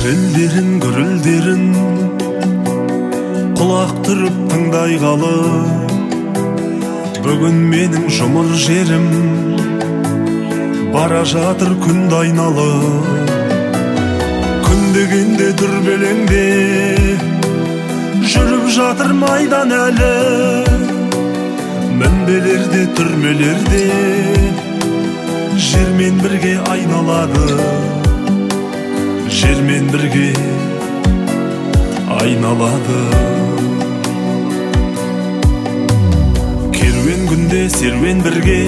дірілдерін гүрілдерін құлақ түріп тыңдайғалы, бүгін менің жұмыр жерім бара жатыр күнді айналы. Күн дегенде дүрбелеңде жүріп жатыр майдан әлі, мінбелерде түрмелерде жермен бірге айналады, жермен бірге айналады. Керуен күнде серуен бірге,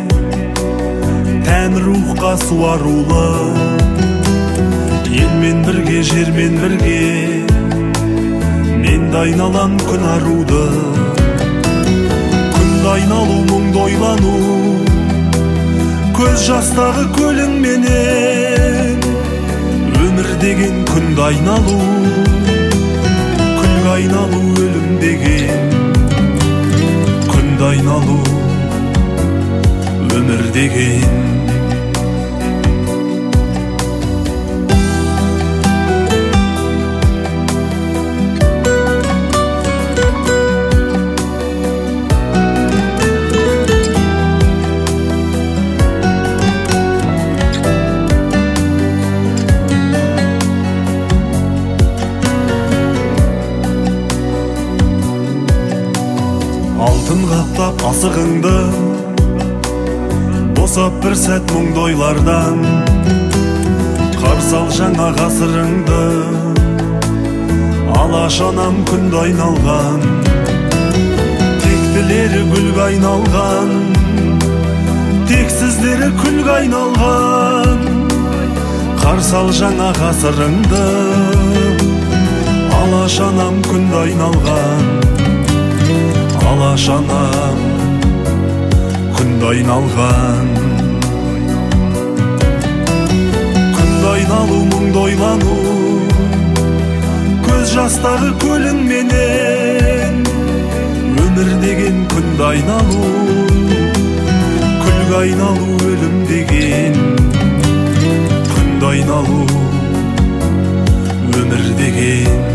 тән рухқа суарулы, елмен бірге жермен бірге мен де айналам күн аруды. Күнді айналу мұңды ойлану, көз жастағы көліңменен, өмір деген күнді айналу, күнге айналу өлім деген, күнді айналу өмір деген. Алтын қаптап асығыңды, босап бір сәт мұңды ойлардан, қарсы ал жаңа ғасырыңды, алаш анам күнді айналған, тектілері гүлге айналған, тексіздері күлге айналған. Қарсы ал жаңа ғасырыңды, алаш анам күнді айналған, алаш анам күнді айналған. Күнді айналу мұңды ойлану, көз жастағы көліңменен, өмір деген күнді айналу, күлге айналу өлім деген, күнді айналу өмір деген.